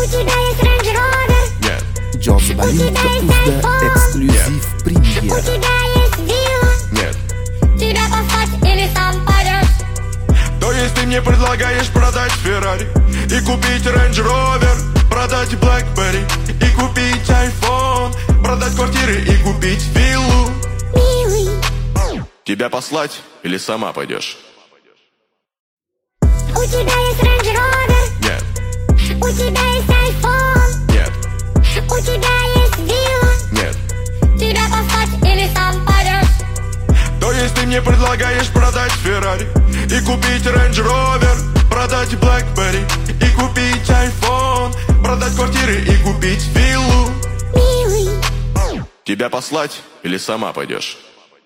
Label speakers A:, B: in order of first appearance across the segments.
A: тебя есть Range Rover?
B: Нет.
C: JozbaLink.uz эксклюзив премьер.
A: У тебя есть вилла?
B: Нет.
A: Тебя послать или сам пойдешь?
B: То есть ты мне предлагаешь продать Феррари и купить Range Rover, продать Blackberry и купить iPhone, продать квартиры и купить виллу?
A: Милый,
B: Тебя послать или сама пойдешь?
A: у тебя есть Range Rover?
B: Нет.
A: У тебя есть iPhone?
B: Нет.
A: У тебя есть вилла?
B: Нет.
A: Тебя послать или сам пойдешь?
B: То есть ты мне предлагаешь продать Феррари и купить Range Rover, продать Blackberry и купить iPhone, продать квартиры и купить виллу?
A: Милый,
B: Тебя послать или сама пойдешь?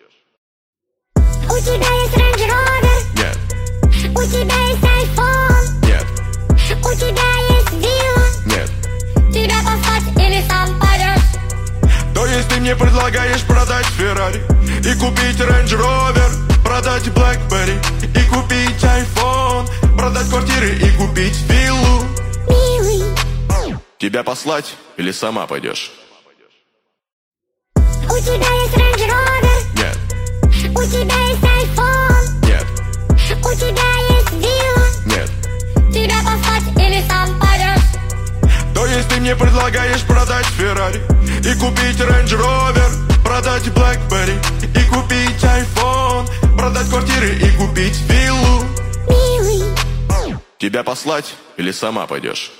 A: у тебя есть Range Rover?
B: Нет.
A: У тебя есть iPhone?
B: Нет.
A: У тебя есть вилла?
B: Нет.
A: Тебя послать или сам пойдешь?
B: То есть ты мне предлагаешь продать Феррари и купить Range Rover, продать Blackberry и купить iPhone, продать квартиры и купить виллу?
A: Милый,
B: Тебя послать или сама пойдешь?
A: у тебя есть Range Rover?
B: Нет.
A: У тебя есть iPhone?
B: Нет.
A: У тебя есть вилла?
B: Нет.
A: Тебя послать или сам пойдешь?
B: То есть ты мне предлагаешь продать Феррари и купить Range Rover, продать Blackberry и купить iPhone, продать квартиры и купить виллу?
A: Милый,
B: Тебя послать или сама пойдешь?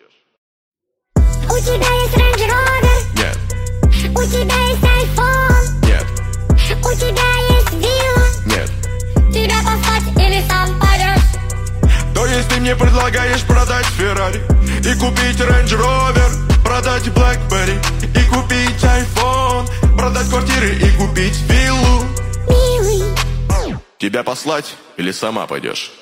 A: у тебя есть Range Rover?
B: Нет.
A: У тебя есть iPhone?
B: Нет.
A: У тебя есть вилла?
B: Нет.
A: Тебя послать или сам пойдешь?
B: То есть ты мне предлагаешь продать Феррари и купить Range Rover, продать Blackberry и купить iPhone, продать квартиры и купить виллу?
A: Милый,
B: Тебя послать или сама пойдешь?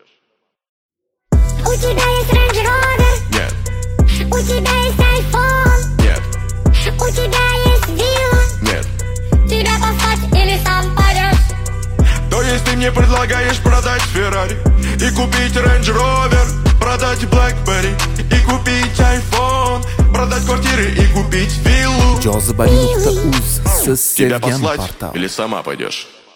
A: у тебя есть Range Rover?
B: Нет.
A: У тебя есть iPhone?
B: Нет.
A: У тебя есть вилла?
B: Нет.
A: Тебя послать или сам пойдешь?
B: То есть ты мне предлагаешь продать Феррари и купить Range Rover, продать Blackberry и купить iPhone, продать квартиры и купить виллу?
C: JozbaLink.uz
B: Тебя
C: Sevgan
B: послать
C: portal.
B: или сама пойдешь?